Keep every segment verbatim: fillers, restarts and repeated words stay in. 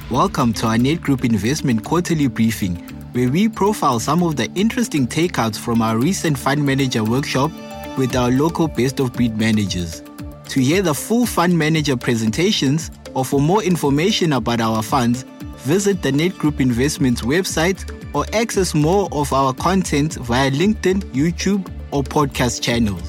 Welcome to our Nedgroup Investment Quarterly Briefing, where we profile some of the interesting takeouts from our recent fund manager workshop with our local best-of-breed managers. To hear the full fund manager presentations or for more information about our funds, visit the Nedgroup Investments website or access more of our content via LinkedIn, YouTube, or podcast channels.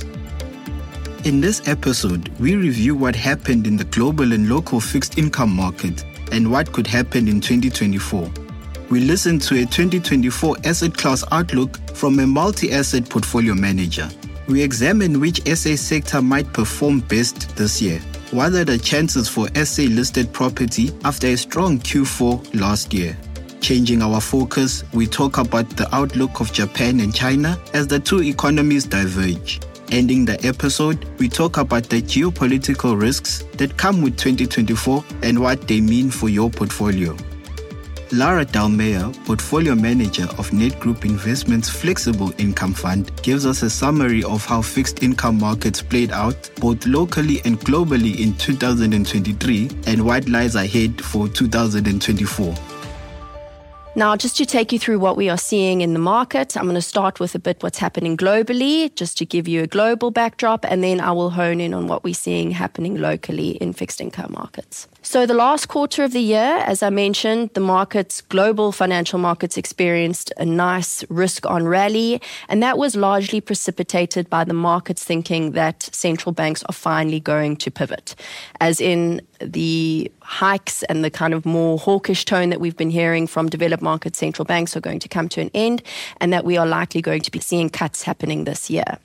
In this episode, we review what happened in the global and local fixed income market and what could happen in twenty twenty-four. We listen to a twenty twenty-four asset class outlook from a multi-asset portfolio manager. We examine which S A sector might perform best this year. What are the chances for S A-listed property after a strong Q four last year? Changing our focus, we talk about the outlook of Japan and China as the two economies diverge. Ending the episode, we talk about the geopolitical risks that come with twenty twenty-four and what they mean for your portfolio. Lara Dalmeyer, Portfolio Manager of Nedgroup Investments Flexible Income Fund, gives us a summary of how fixed income markets played out both locally and globally in two thousand twenty-three and what lies ahead for two thousand twenty-four. Now, just to take you through what we are seeing in the market, I'm going to start with a bit what's happening globally, just to give you a global backdrop, and then I will hone in on what we're seeing happening locally in fixed income markets. So the last quarter of the year, as I mentioned, the markets, global financial markets experienced a nice risk-on rally, and that was largely precipitated by the markets thinking that central banks are finally going to pivot, as in the hikes and the kind of more hawkish tone that we've been hearing from developed market central banks are going to come to an end, and that we are likely going to be seeing cuts happening this year.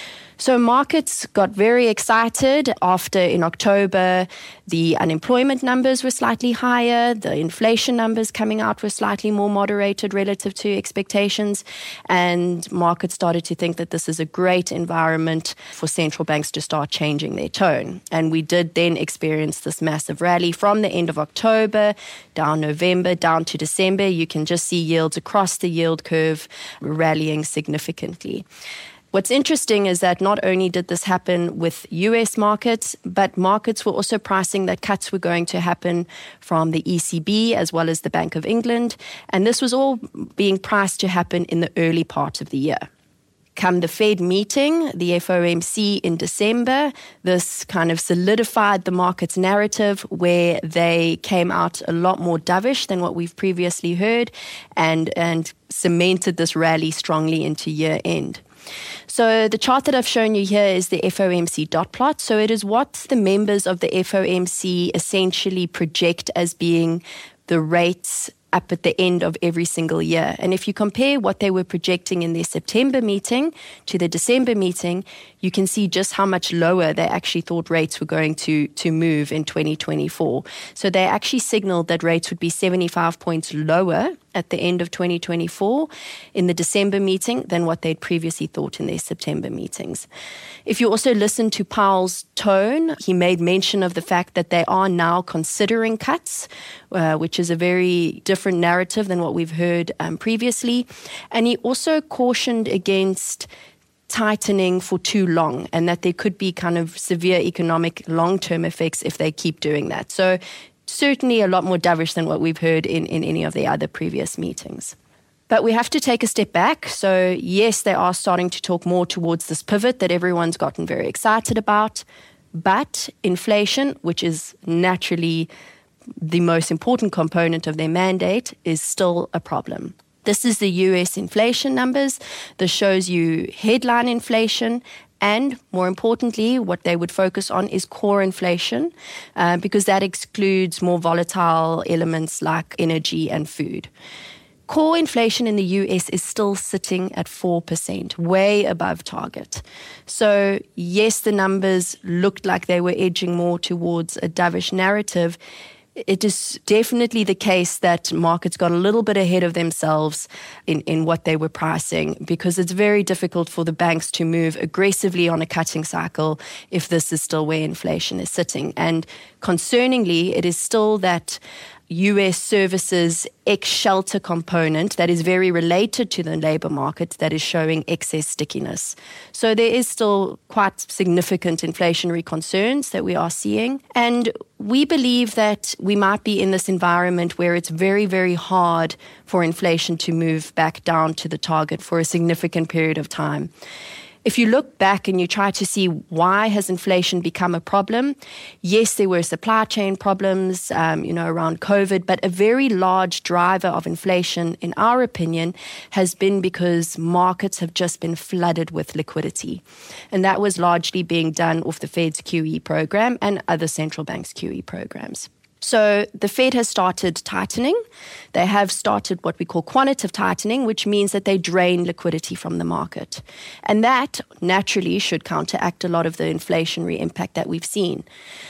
So markets got very excited after in October the unemployment numbers were slightly higher, the inflation numbers coming out were slightly more moderated relative to expectations, and markets started to think that this is a great environment for central banks to start changing their tone. And we did then experience this massive rally from the end of October, down November, down to December. You can just see yields across the yield curve rallying significantly. What's interesting is that not only did this happen with U S markets, but markets were also pricing that cuts were going to happen from the E C B as well as the Bank of England. And this was all being priced to happen in the early part of the year. Come the Fed meeting, the F O M C in December, this kind of solidified the market's narrative where they came out a lot more dovish than what we've previously heard and, and cemented this rally strongly into year end. So the chart that I've shown you here is the F O M C dot plot. So it is what the members of the F O M C essentially project as being the rates up at the end of every single year. And if you compare what they were projecting in their September meeting to the December meeting, you can see just how much lower they actually thought rates were going to, to move in twenty twenty-four. So they actually signaled that rates would be seventy-five points lower at the end of twenty twenty-four in the December meeting than what they'd previously thought in their September meetings. If you also listen to Powell's tone, he made mention of the fact that they are now considering cuts, uh, which is a very different narrative than what we've heard um, previously. And he also cautioned against tightening for too long and that there could be kind of severe economic long-term effects if they keep doing that. So certainly a lot more dovish than what we've heard in, in any of the other previous meetings. But we have to take a step back. So yes, they are starting to talk more towards this pivot that everyone's gotten very excited about. But inflation, which is naturally the most important component of their mandate, is still a problem. This is the U S inflation numbers. This shows you headline inflation. And more importantly, what they would focus on is core inflation, uh, because that excludes more volatile elements like energy and food. Core inflation in the U S is still sitting at four percent, way above target. So yes, the numbers looked like they were edging more towards a dovish narrative. It is definitely the case that markets got a little bit ahead of themselves in, in what they were pricing, because it's very difficult for the banks to move aggressively on a cutting cycle if this is still where inflation is sitting. And concerningly, it is still that U S services ex-shelter component that is very related to the labor market that is showing excess stickiness. So there is still quite significant inflationary concerns that we are seeing. And we believe that we might be in this environment where it's very, very hard for inflation to move back down to the target for a significant period of time. If you look back and you try to see why has inflation become a problem, yes, there were supply chain problems, um, you know, around COVID, but a very large driver of inflation, in our opinion, has been because markets have just been flooded with liquidity. And that was largely being done off the Fed's Q E program and other central banks' Q E programs. So the Fed has started tightening. They have started what we call quantitative tightening, which means that they drain liquidity from the market. And that naturally should counteract a lot of the inflationary impact that we've seen.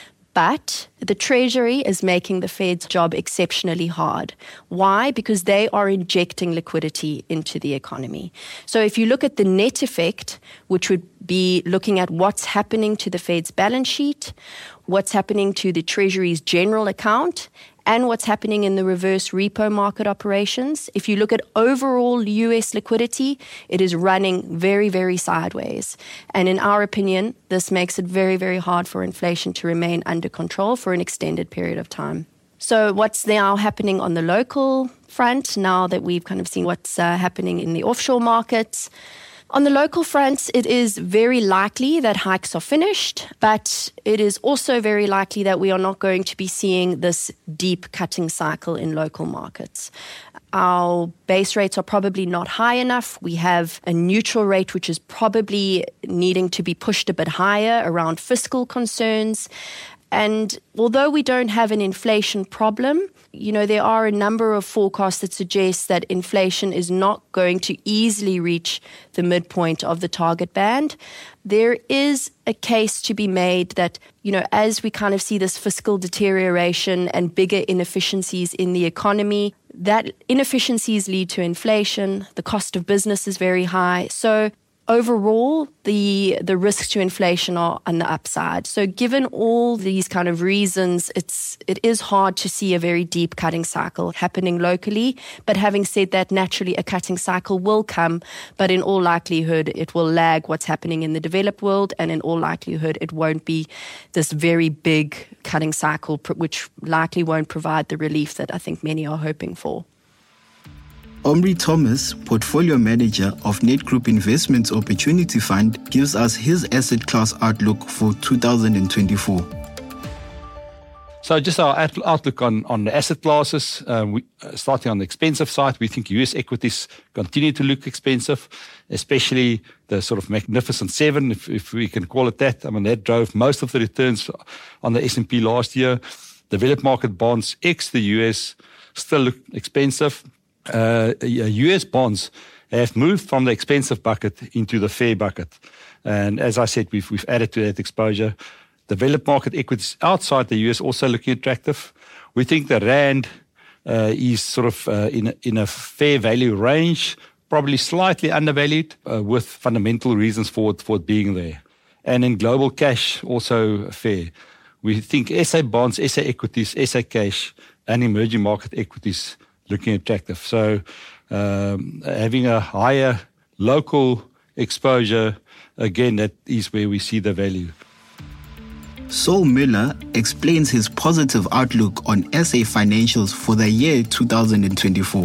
But the Treasury is making the Fed's job exceptionally hard. Why? Because they are injecting liquidity into the economy. So if you look at the net effect, which would be looking at what's happening to the Fed's balance sheet, what's happening to the Treasury's general account, and what's happening in the reverse repo market operations. If you look at overall U S liquidity, it is running very, very sideways. And in our opinion, this makes it very, very hard for inflation to remain under control for an extended period of time. So what's now happening on the local front, now that we've kind of seen what's uh, happening in the offshore markets? On the local front, it is very likely that hikes are finished, but it is also very likely that we are not going to be seeing this deep cutting cycle in local markets. Our base rates are probably not high enough. We have a neutral rate, which is probably needing to be pushed a bit higher around fiscal concerns. And although we don't have an inflation problem, you know, there are a number of forecasts that suggest that inflation is not going to easily reach the midpoint of the target band. There is a case to be made that, you know, as we kind of see this fiscal deterioration and bigger inefficiencies in the economy, that inefficiencies lead to inflation. The cost of business is very high. So overall, the the risks to inflation are on the upside. So given all these kind of reasons, it's it is hard to see a very deep cutting cycle happening locally. But having said that, naturally a cutting cycle will come, but in all likelihood it will lag what's happening in the developed world, and in all likelihood it won't be this very big cutting cycle, which likely won't provide the relief that I think many are hoping for. Omri Thomas, Portfolio Manager of Nedgroup Investments Opportunity Fund, gives us his asset class outlook for two thousand twenty-four. So just our outlook on, on the asset classes, um, we, uh, starting on the expensive side, we think U S equities continue to look expensive, especially the sort of Magnificent Seven, if, if we can call it that. I mean, that drove most of the returns on the S and P last year. Developed market bonds, ex the U S, still look expensive. Uh, U S bonds have moved from the expensive bucket into the fair bucket. And as I said, we've, we've added to that exposure. Developed market equities outside the U S also looking attractive. We think the Rand uh, is sort of uh, in, a, in a fair value range, probably slightly undervalued uh, with fundamental reasons for it, for it being there. And in global cash, also fair. We think S A bonds, S A equities, S A cash, and emerging market equities looking attractive. So um, having a higher local exposure, again, that is where we see the value. Saul Miller explains his positive outlook on S A financials for the year two thousand twenty-four.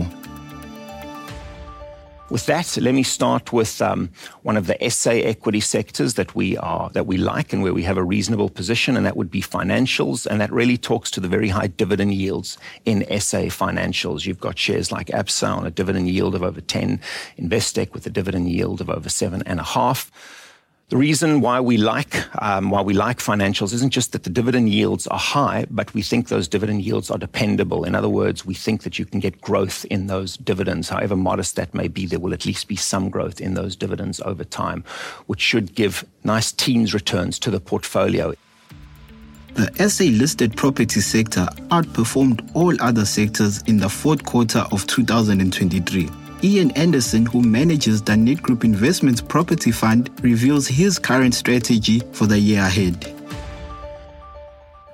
With that, let me start with um, one of the S A equity sectors that we are that we like and where we have a reasonable position, and that would be financials. And that really talks to the very high dividend yields in S A financials. You've got shares like Absa on a dividend yield of over ten, Investec with a dividend yield of over seven and a half. The reason why we like um, why we like financials isn't just that the dividend yields are high, but we think those dividend yields are dependable. In other words, we think that you can get growth in those dividends. However modest that may be, there will at least be some growth in those dividends over time, which should give nice teens returns to the portfolio. The S A-listed property sector outperformed all other sectors in the fourth quarter of two thousand twenty-three. Ian Anderson, who manages the Nedgroup Investments Property Fund, reveals his current strategy for the year ahead.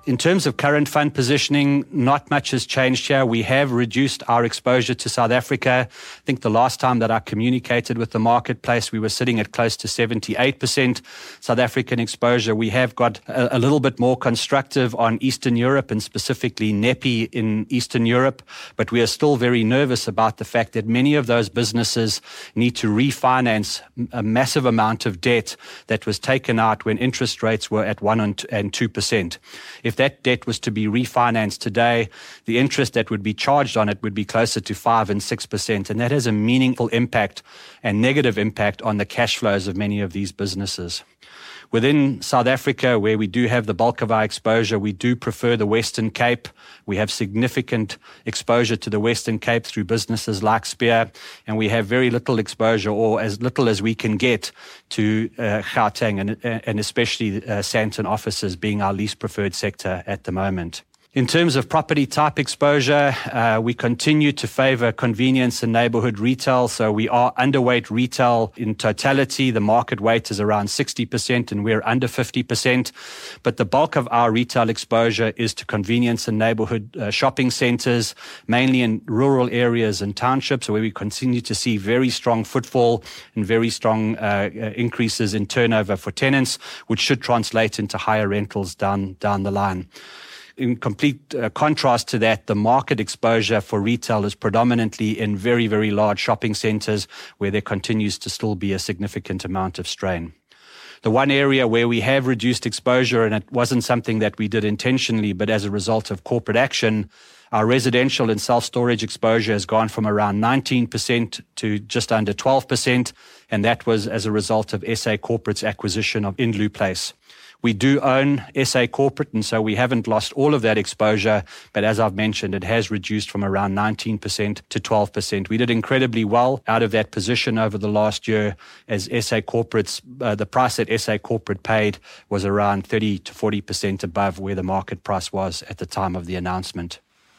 In terms of current fund positioning, not much has changed here. We have reduced our exposure to South Africa. I think the last time that I communicated with the marketplace, we were sitting at close to seventy-eight percent South African exposure. We have got a, a little bit more constructive on Eastern Europe and specifically N E P I in Eastern Europe, but we are still very nervous about the fact that many of those businesses need to refinance a massive amount of debt that was taken out when interest rates were at one and two percent. If that debt was to be refinanced today, the interest that would be charged on it would be closer to five and six percent, and that has a meaningful impact and negative impact on the cash flows of many of these businesses. Within South Africa, where we do have the bulk of our exposure, we do prefer the Western Cape. We have significant exposure to the Western Cape through businesses like Spear, and we have very little exposure, or as little as we can get, to uh, Gauteng, and, and especially uh, Sandton offices being our least preferred sector at the moment. In terms of property type exposure, uh, we continue to favor convenience and neighborhood retail. So we are underweight retail in totality. The market weight is around sixty percent and we're under fifty percent. But the bulk of our retail exposure is to convenience and neighborhood uh, shopping centers, mainly in rural areas and townships, where we continue to see very strong footfall and very strong uh, increases in turnover for tenants, which should translate into higher rentals down, down the line. In complete uh, contrast to that, the market exposure for retail is predominantly in very, very large shopping centers where there continues to still be a significant amount of strain. The one area where we have reduced exposure, and it wasn't something that we did intentionally, but as a result of corporate action, our residential and self-storage exposure has gone from around nineteen percent to just under twelve percent, and that was as a result of S A Corporate's acquisition of Inlu Place. We do own S A Corporate, and so we haven't lost all of that exposure, but as I've mentioned, it has reduced from around nineteen percent to twelve percent. We did incredibly well out of that position over the last year, as S A Corporate's, uh, the price that S A Corporate paid was around thirty to forty percent above where the market price was at the time of the announcement.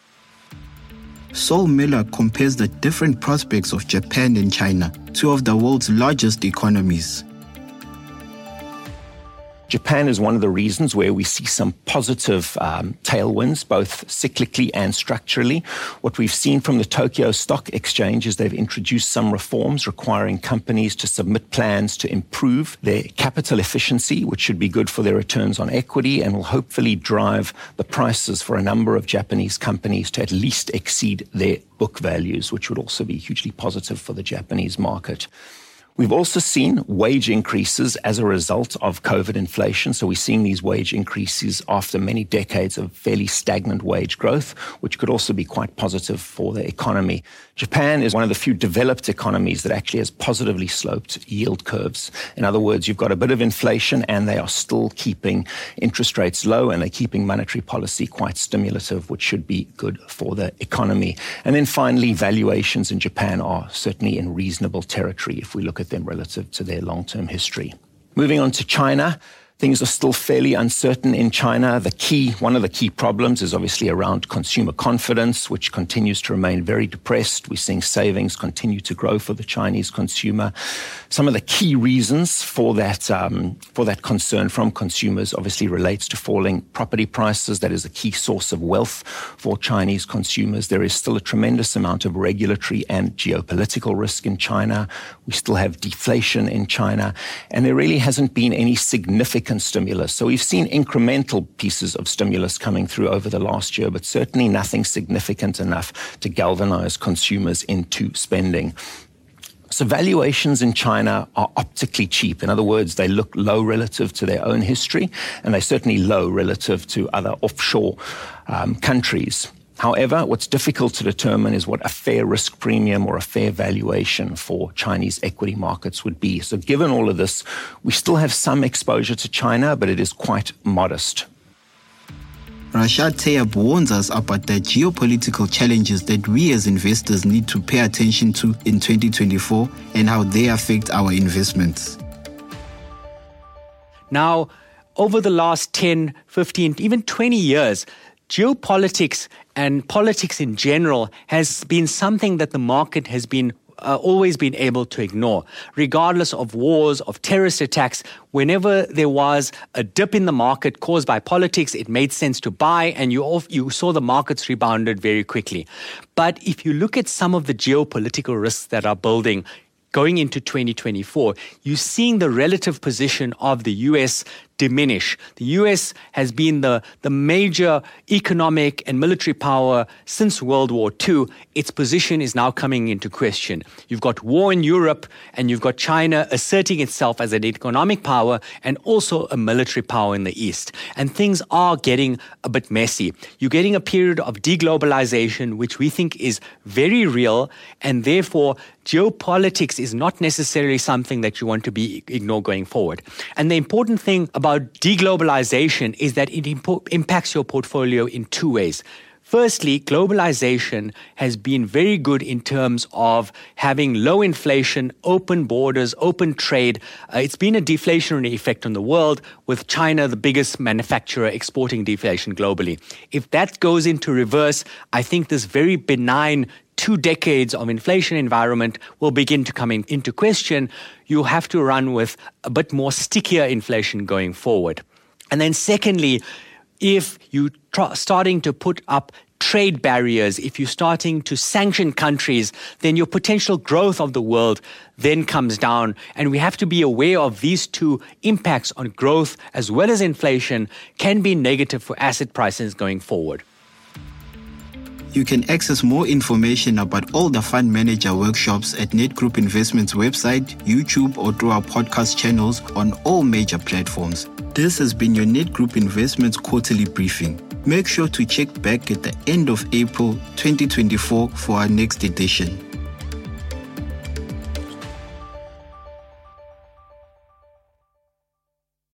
Saul Miller compares the different prospects of Japan and China, two of the world's largest economies. Japan is one of the reasons where we see some positive um, tailwinds, both cyclically and structurally. What we've seen from the Tokyo Stock Exchange is they've introduced some reforms requiring companies to submit plans to improve their capital efficiency, which should be good for their returns on equity and will hopefully drive the prices for a number of Japanese companies to at least exceed their book values, which would also be hugely positive for the Japanese market. We've also seen wage increases as a result of COVID inflation. So we're seeing these wage increases after many decades of fairly stagnant wage growth, which could also be quite positive for the economy. Japan is one of the few developed economies that actually has positively sloped yield curves. In other words, you've got a bit of inflation and they are still keeping interest rates low and they're keeping monetary policy quite stimulative, which should be good for the economy. And then finally, valuations in Japan are certainly in reasonable territory if we look at them relative to their long-term history. Moving on to China. Things are still fairly uncertain in China. The key, one of the key problems is obviously around consumer confidence, which continues to remain very depressed. We're seeing savings continue to grow for the Chinese consumer. Some of the key reasons for that, um, for that concern from consumers obviously relates to falling property prices. That is a key source of wealth for Chinese consumers. There is still a tremendous amount of regulatory and geopolitical risk in China. We still have deflation in China, and there really hasn't been any significant stimulus. So we've seen incremental pieces of stimulus coming through over the last year, but certainly nothing significant enough to galvanize consumers into spending. So valuations in China are optically cheap. In other words, they look low relative to their own history, and they're certainly low relative to other offshore um, countries. However, what's difficult to determine is what a fair risk premium or a fair valuation for Chinese equity markets would be. So given all of this, we still have some exposure to China, but it is quite modest. Rashad Tayyab warns us about the geopolitical challenges that we as investors need to pay attention to in twenty twenty-four and how they affect our investments. Now, over the last ten, fifteen, even twenty years, geopolitics and politics in general has been something that the market has been uh, always been able to ignore. Regardless of wars, of terrorist attacks, whenever there was a dip in the market caused by politics, it made sense to buy, and you all, you saw the markets rebounded very quickly. But if you look at some of the geopolitical risks that are building going into twenty twenty-four, you're seeing the relative position of the U S diminish. The U S has been the, the major economic and military power since World War Two. Its position is now coming into question. You've got war in Europe, and you've got China asserting itself as an economic power and also a military power in the East. And things are getting a bit messy. You're getting a period of deglobalization, which we think is very real, and therefore geopolitics is not necessarily something that you want to be ignore going forward. And the important thing about deglobalization is that it impo- impacts your portfolio in two ways. Firstly, globalization has been very good in terms of having low inflation, open borders, open trade. Uh, it's been a deflationary effect on the world, with China the biggest manufacturer exporting deflation globally. If that goes into reverse, I think this very benign two decades of inflation environment will begin to come in, into question. You have to run with a bit more stickier inflation going forward. And then secondly, if you're tr- starting to put up trade barriers, if you're starting to sanction countries, then your potential growth of the world then comes down. And we have to be aware of these two impacts on growth as well as inflation can be negative for asset prices going forward. You can access more information about all the fund manager workshops at Nedgroup Investments website, YouTube, or through our podcast channels on all major platforms. This has been your Nedgroup Investments quarterly briefing. Make sure to check back at the end of April twenty twenty-four for our next edition.